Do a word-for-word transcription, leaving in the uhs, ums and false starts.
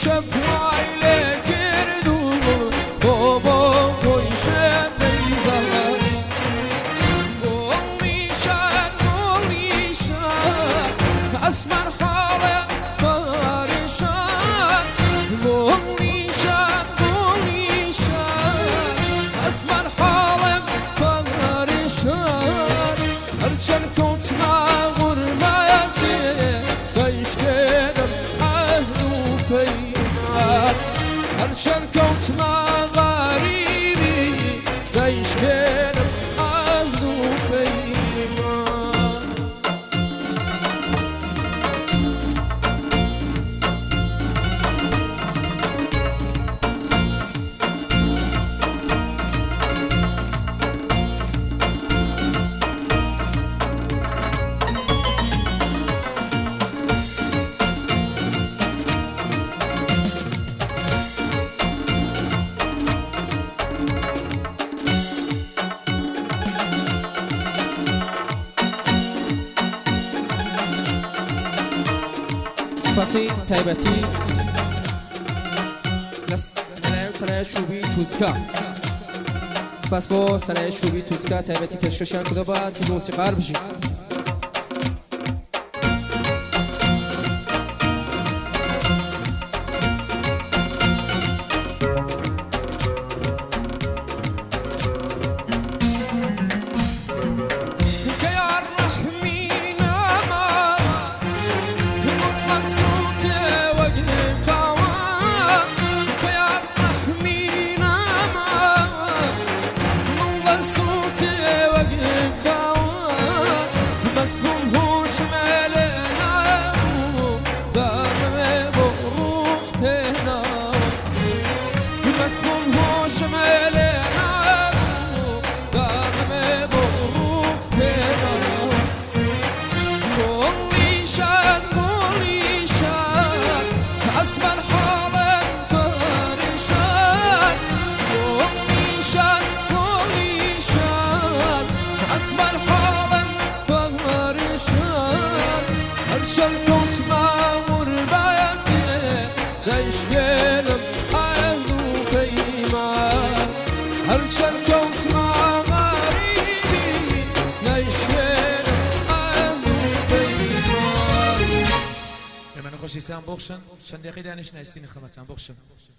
شب وایله کردو بابا خویشم نیزانی گلیشن گلیشن از من حالم پریشان گلیشن گلیشن از من حالم پریشان هرچند کتما غربتی دایش کردم عهد و پیمان هرچند کتما غریبی دایش کردم عهد و پیمان سپاسی تایبەتی لەلایەن سەرایە چوبی تووسکە سپاس بۆ سەرایە چوبی تووسکە تایبەتی پێشکەشیان کردەوە تیم مۆسیقار بژین از من حالم پریشان گلیشن گلیشن از من حالم پریشان هرچند کتما غربتی دایش کردم عهد و پیمان هرچند کتما غریبی دایش کردم عهد و پیمان من خوشی سام بخشن چند دقیقه دانش نستین خدمتم بخشن